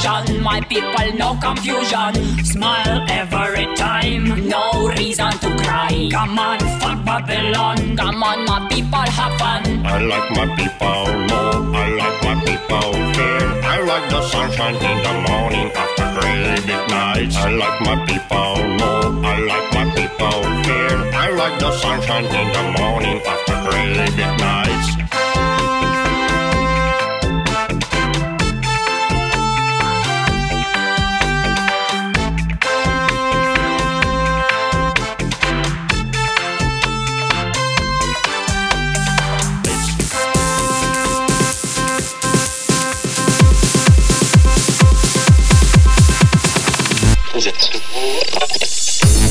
illusion. My people, no confusion. Smile every time, no reason to cry. Come on, fuck Babylon. Come on, my people, have fun. I like my people, no, I like my people fair. I like the sunshine in the morning after gray big nights. I like my people, no, I like my people fair. I like the sunshine in the morning after gray big nights. Is it?